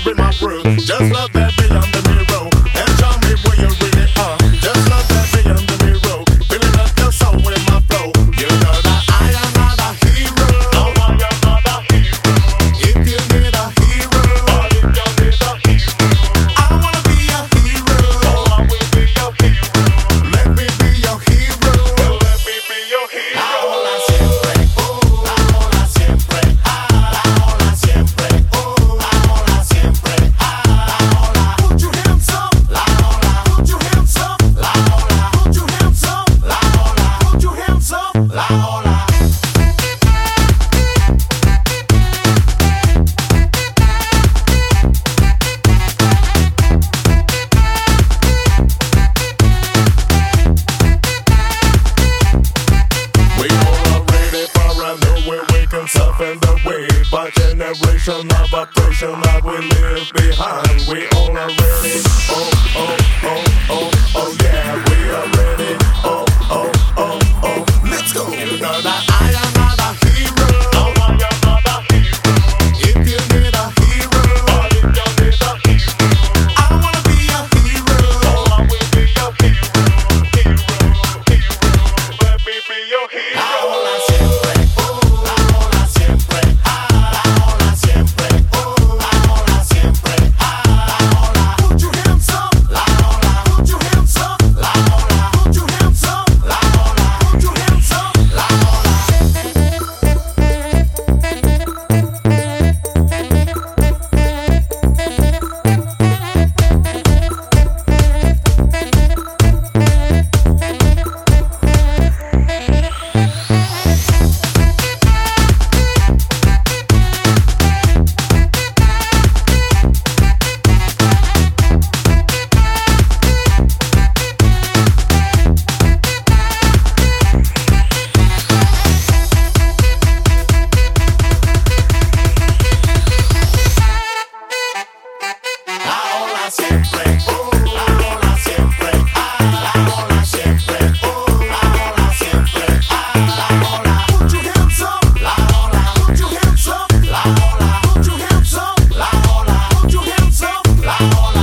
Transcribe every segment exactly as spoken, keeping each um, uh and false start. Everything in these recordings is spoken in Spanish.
with my crew. Just love that beyond the mirror and show me where you really are. Just love that beyond the mirror, feeling up your soul with my flow. You know that I am not a hero. No, I am not a hero. If you need a hero, or if you need a hero, I wanna be a hero. Oh, I will be your hero. Let me be your hero. Well, let me be your hero. La ola siempre, oh, la ola siempre, ah, la ola siempre, oh, la ola siempre, ah, la ola. Put your hands up, la ola. Put your hands up, la ola. Put your hands up, la ola. Put your hands up, la ola. We all are ready for a new way we can soften the wave. A generation of oppression that we leave behind. We all are ready. Oh, oh, oh, oh, oh, yeah. We are ready. Oh, oh, oh, oh. Let's go. You know that I am not a hero. No, I am not a hero. If you need a hero, or if you need a hero, I wanna be a hero. Oh, I will be your hero. Hero, hero. Let me be your hero. La ola siempre, oh, la ola siempre, ah, la ola siempre, oh, la ola siempre, ah, la ola. Put your hands up, la ola. Put your hands up, la ola. Put your hands up, la ola. Put your hands up, la ola. La ola siempre, oh, la ola siempre, ah, la ola siempre, oh, la ola siempre, ah, la ola. Put your hands up, la ola. Put your hands up, la ola. Put your hands up, la ola. Put your hands up, la ola.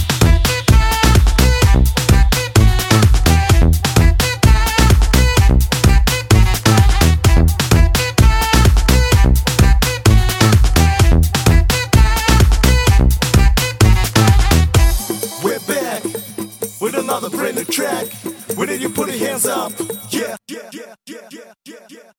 We're back with another brand new track. When did you put your hands up? Yeah, yeah, yeah, yeah, yeah, yeah, yeah.